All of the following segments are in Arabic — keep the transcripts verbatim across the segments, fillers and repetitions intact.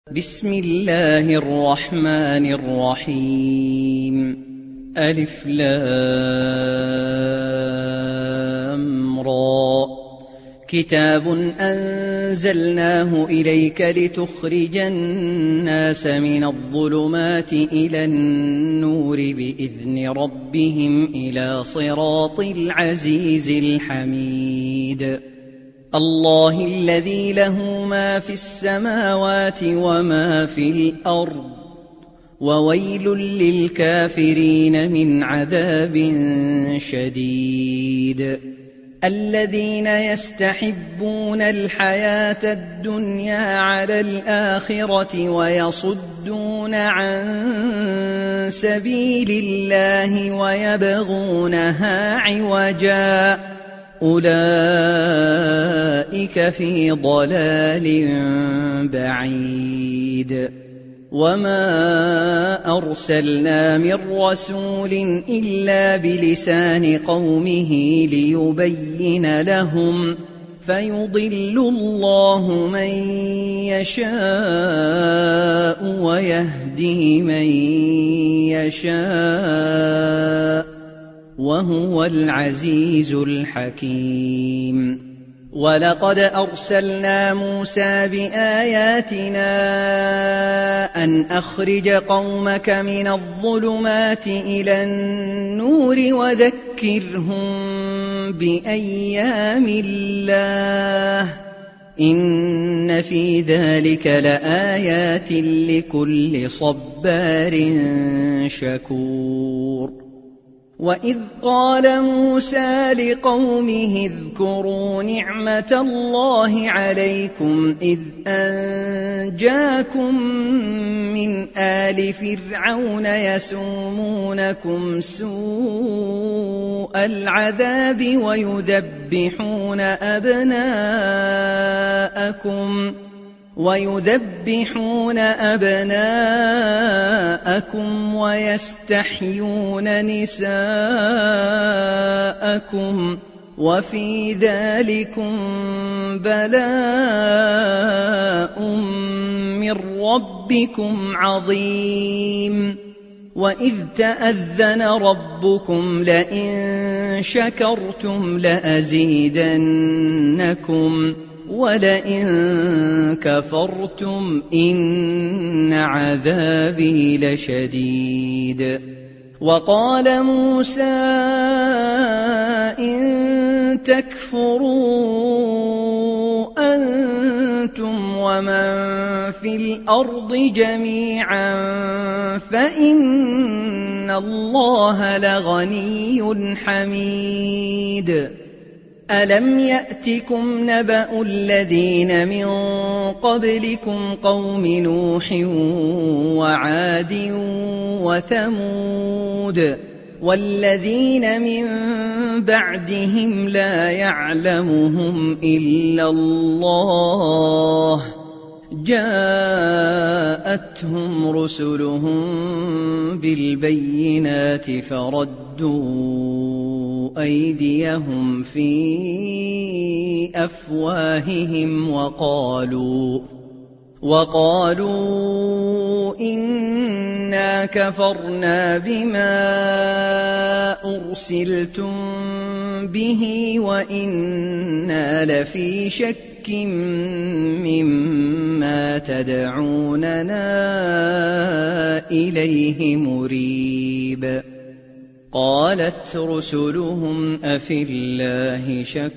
بسم الله الرحمن الرحيم. ألف لام را. كتاب أنزلناه إليك لتخرج الناس من الظلمات إلى النور بإذن ربهم إلى صراط العزيز الحميد. الله الذي له ما في السماوات وما في الأرض، وويل للكافرين من عذاب شديد. الذين يستحبون الحياة الدنيا على الآخرة ويصدون عن سبيل الله ويبغونها عوجا، أولئك في ضلال بعيد. وما أرسلنا من رسول إلا بلسان قومه ليبين لهم، فيضل الله من يشاء ويهدي من يشاء، وهو العزيز الحكيم. ولقد أرسلنا موسى بآياتنا أن أخرج قومك من الظلمات إلى النور وذكرهم بأيام الله، إن في ذلك لآيات لكل صبار شكور. وإذ قال موسى لقومه اذكروا نعمة الله عليكم إذ أنجاكم من آل فرعون يسومونكم سوء العذاب ويذبحون أبناءكم ويذبحون أبناءكم ويستحيون نساءكم، وفي ذلكم بلاء من ربكم عظيم. وإذ تأذن ربكم لئن شكرتم لأزيدنكم ولئن كفرتم إن عذابي لشديد. وقال موسى إن تكفروا أنتم ومن في الأرض جميعا فإن الله لغني حميد. ألم يأتكم نبأ الذين من قبلكم قوم نوح وعاد وثمود والذين من بعدهم لا يعلمهم إلا الله، جاءتهم رسلهم بالبينات فردوا أيديهم في أفواههم وقالوا وقالوا إنا كفرنا بما أرسلتم به وإنا لفي شك مما تدعوننا إليه مريب. قالت رسلهم أفي الله شك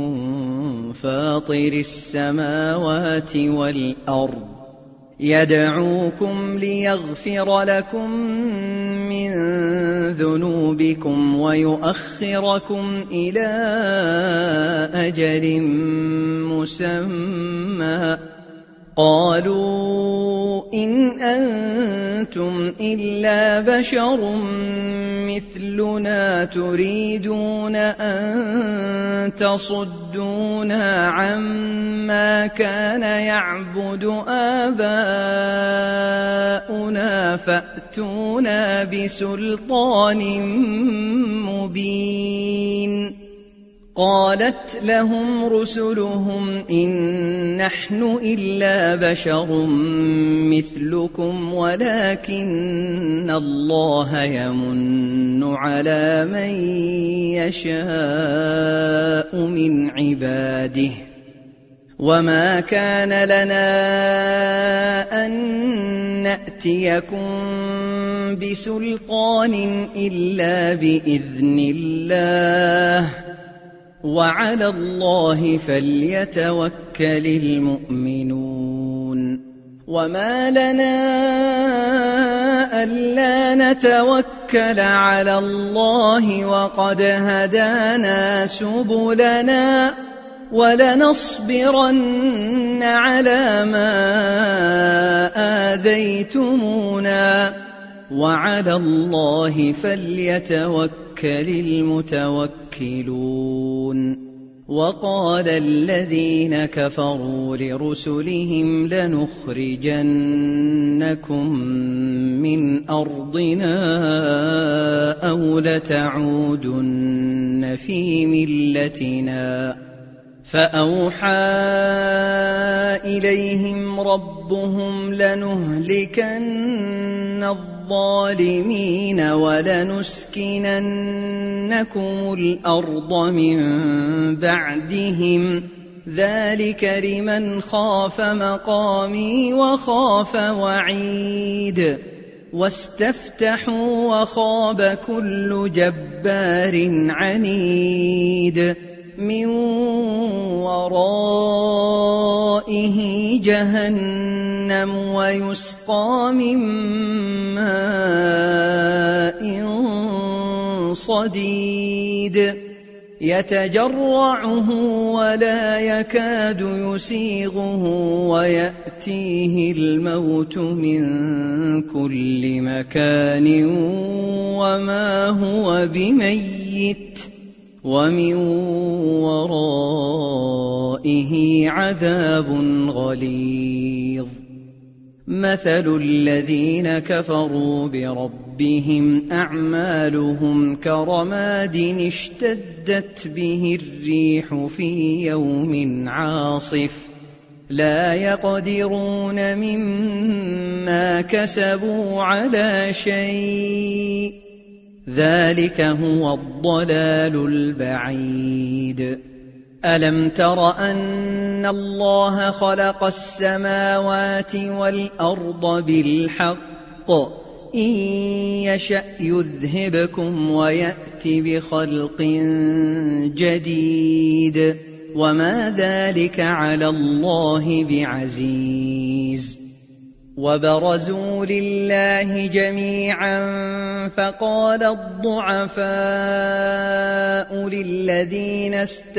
فاطر السماوات والأرض يدعوكم ليغفر لكم من ذنوبكم ويؤخركم إلى أجل مسمى. قالوا إن أنتم إلا بشر مثلنا تريدون أن تصدونا عما كان يعبد آباؤنا فأتونا بسلطان مبين. قالت لهم رسلهم إن نحن إلا بشر مثلكم ولكن الله يمن على من يشاء من عباده وما كان لنا أن نأتيكم بسلطان إلا بإذن الله وعلى الله فليتوكل المؤمنون وما لنا ألا نتوكل على الله وقد هدانا سبلنا ولنصبرن على ما آذيتمونا وعلى الله فليتوكل المتوكلون وقال الذين كفروا لرسلهم لنخرجنكم من أرضنا أو لتعودن في ملتنا فأوحى إليهم ربهم لنهلكن الظالمين ولنسكننكم الأرض من بعدهم ذلك لمن خاف مقامي وخاف وعيد واستفتحوا وخاب كل جبار عنيد من ورائه جهنم ويسقى من ماء صديد يتجرعه ولا يكاد يسيغه ويأتيه الموت من كل مكان وما هو بميت ومن ورائه عذاب غليظ مثل الذين كفروا بربهم أعمالهم كرماد اشتدت به الريح في يوم عاصف لا يقدرون مما كسبوا على شيء ذلك هو الضلال البعيد ألم تر أن الله خلق السماوات والأرض بالحق إن يشأ يذهبكم ويأت بخلق جديد وما ذلك على الله بعزيز وبرزوا لله جميعا فقال الضعفاء للذين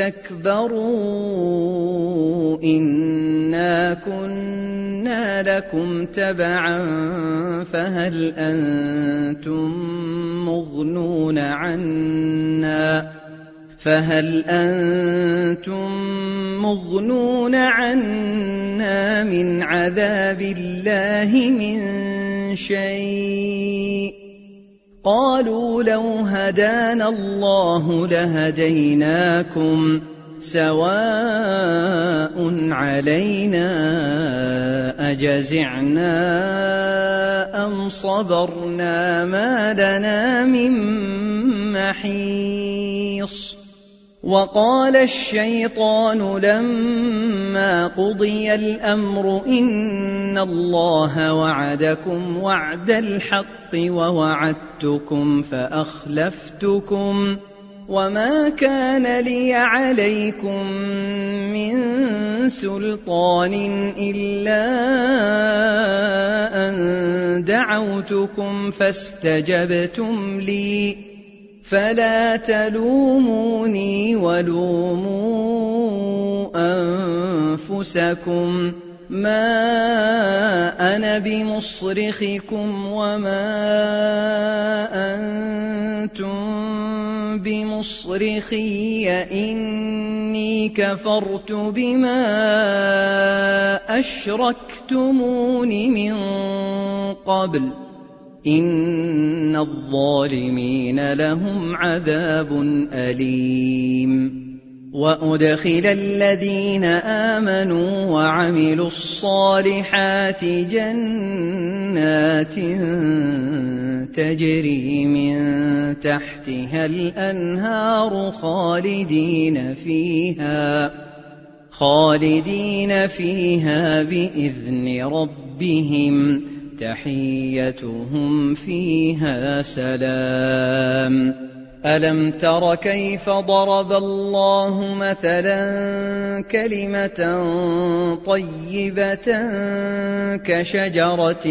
استكبروا إنا كنا لكم تبعا فهل أنتم مغنون عنا فهل أنتم مغنون عنا من عذاب الله من شيء قالوا لو هدانا الله لهديناكم سواء علينا أجزعنا أم صبرنا ما لنا من محيص وقال الشيطان لما قضي الأمر إن الله وعدكم وعد الحق ووعدتكم فأخلفتكم وما كان لي عليكم من سلطان إلا أن دعوتكم فاستجبتم لي فلا تلوموني ولوموا أنفسكم ما أنا بمصرخكم وما أنتم بمصرخي إني كفرت بما أشركتمون من قبل إن الظالمين لهم عذاب أليم وأدخل الذين آمنوا وعملوا الصالحات جنات تجري من تحتها الأنهار خالدين فيها خالدين فيها بإذن ربهم تحيتهم فيها سلام. ألم تر كيف ضرب الله مثلا كلمة طيبة كشجرة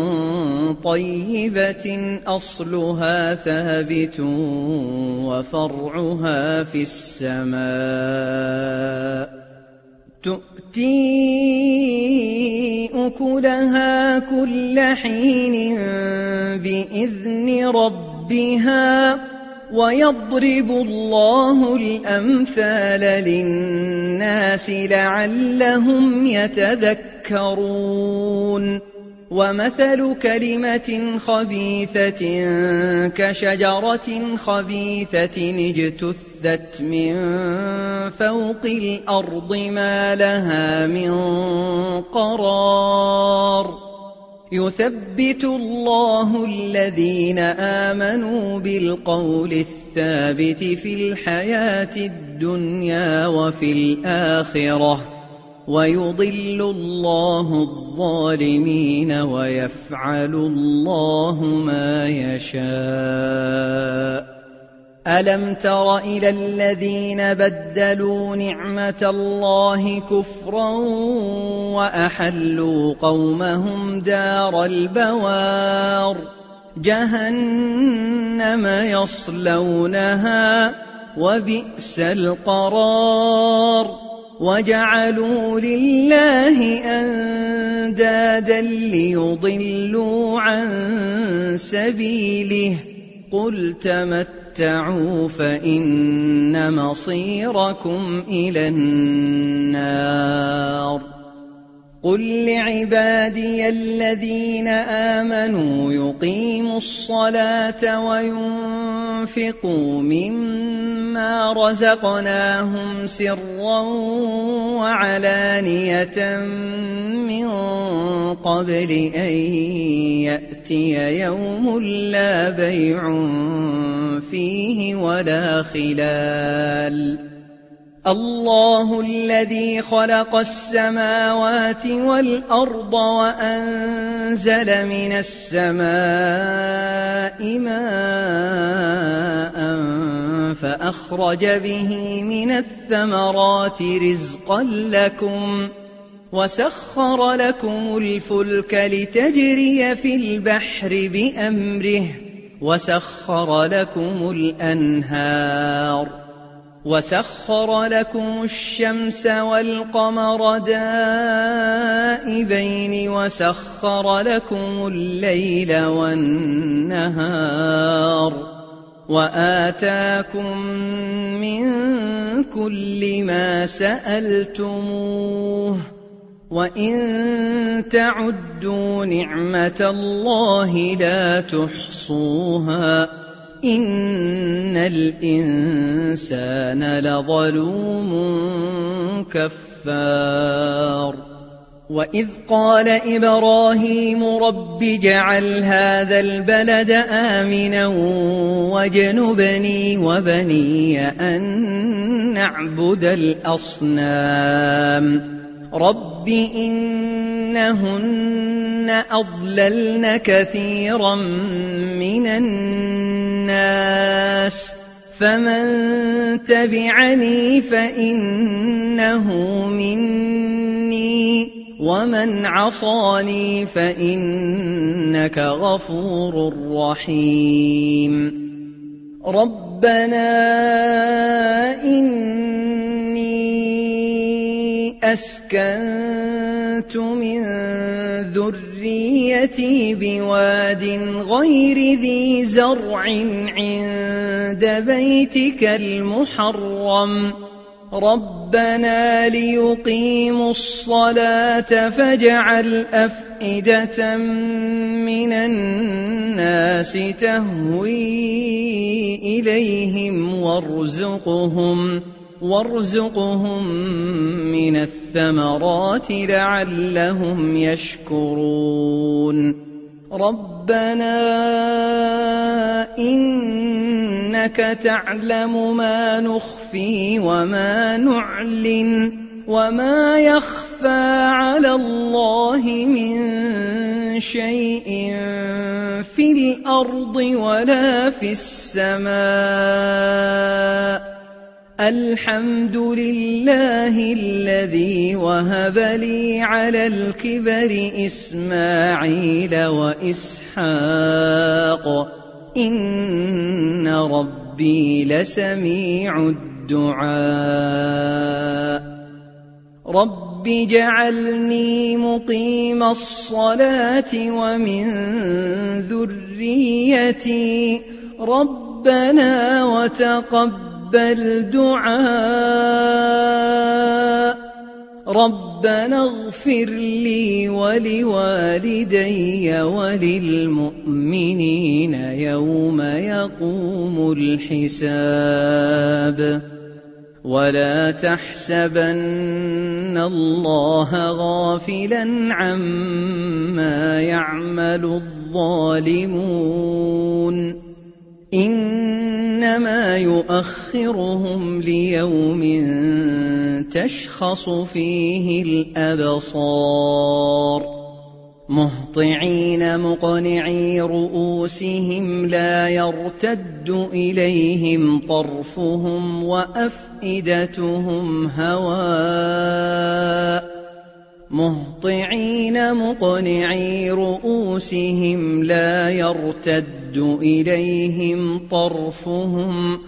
طيبة أصلها ثابت وفرعها في السماء تؤتي أكلها كل حين بإذن ربها ويضرب الله الأمثال للناس لعلهم يتذكرون. ومثل كلمة خبيثة كشجرة خبيثة اجتثت من فوق الأرض ما لها من قرار. يثبت الله الذين آمنوا بالقول الثابت في الحياة الدنيا وفي الآخرة ويضل الله الظالمين ويفعل الله ما يشاء. ألم تر إلى الذين بدلوا نعمة الله كفرا وأحلوا قومهم دار البوار جهنم يصلونها وبئس القرار. وجعلوا لله أندادا ليضلوا عن سبيله قل تمتعوا فإن مصيركم إلى النار. قل لعبادي الذين آمنوا يقيموا الصلاة وينفقوا مما رزقناهم سرا وعلانية من قبل أن يأتي يوم لا بيع فيه ولا خلال. الله الذي خلق السماوات والأرض وأنزل من السماء ماء فأخرج به من الثمرات رزقا لكم وسخر لكم الفلك لتجري في البحر بأمره وسخر لكم الأنهار وسخر لكم الشمس والقمر دائبين وسخر لكم الليل والنهار وآتاكم من كل ما سألتموه وإن تعدوا نعمة الله لا تحصوها إن الإنسان لظلوم كفار. وإذ قال إبراهيم رب اجعل هذا البلد آمنا واجنبني وبني أن نعبد الأصنام رب إنهن أضللن كثيرا من الناس فمن تبعني فإنه مني ومن عصاني فإنك غفور رحيم. ربنا إني أسكنت من ذريتي بواد غير ذي زرع عند بيتك المحرم ربنا ليقيموا الصلاة فاجعل أفئدة من الناس تهوي إليهم وارزقهم وارزقهم من الثمرات لعلهم يشكرون ربنا إنك تعلم ما نخفي وما نعلن وما يخفى على الله من شيء في الأرض ولا في السماء الحمد لله الذي وهب لي على الكبر إسماعيل وإسحاق إن ربي لسميع الدعاء رب اجعلني مقيم الصلاة ومن ذريتي ربنا وتقبل دعاء ربنا اغفر لي ولوالدي وللمؤمنين يوم يقوم الحساب ولا تحسبن الله غافلا عما يعمل الظالمون إنما يؤخرهم ليوم تشخص فيه الأبصار مهطعين مقنعي رؤوسهم لا يرتد إليهم طرفهم وأفئدتهم هواء مهطعين مقنعي رؤوسهم لا يرتد إليهم طرفهم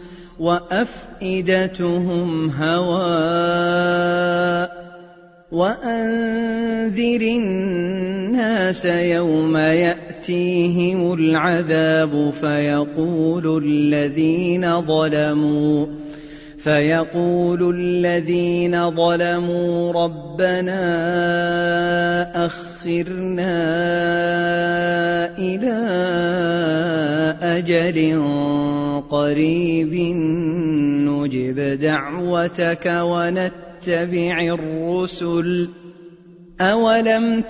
وأفئدتهم هواء وأنذر الناس يوم يأتيهم العذاب فيقول الذين ظلموا فيقول الذين ظلموا ربنا أخرنا إلى أجل قريب نجب دعوتك ونتبع الرسل أولم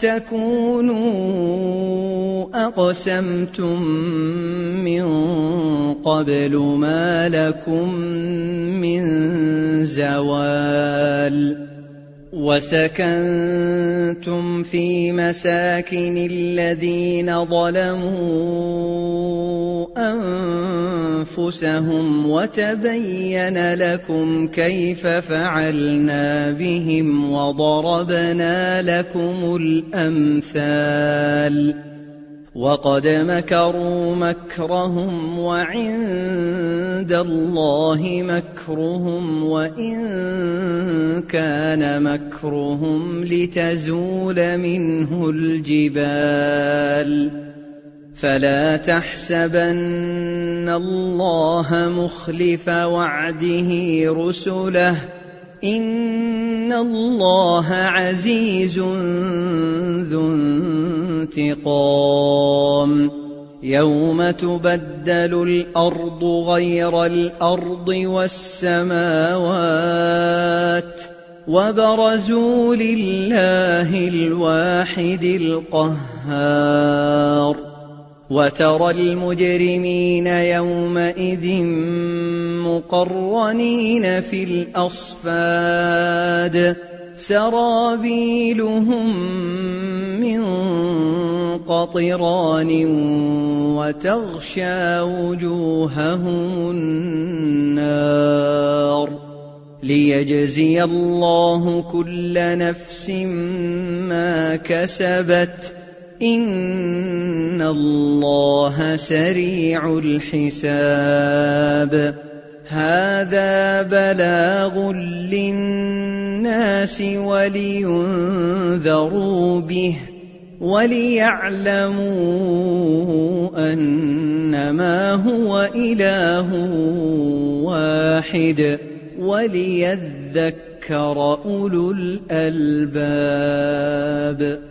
تكونوا أقسمتم من قبل ما لكم من زوال وسكنتم في مساكن الذين ظلموا أنفسهم وتبين لكم كيف فعلنا بهم وضربنا لكم الأمثال وقد مكروا مكرهم وعند الله مكرهم وإن كان مكرهم لتزول منه الجبال فلا تحسبن الله مخلف وعده رسله إن الله عزيز ذو انتقام يوم تبدل الأرض غير الأرض والسماوات وبرزوا لله الواحد القهار وترى المجرمين يومئذ مقرنين في الأصفاد سرابيلهم من قطران وتغشى وجوههم النار ليجزي الله كل نفس ما كسبت إن الله سريع الحساب هذا بلاغ للناس ولينذروا به وليعلموا أنما هو إله واحد وليذكر أولو الألباب.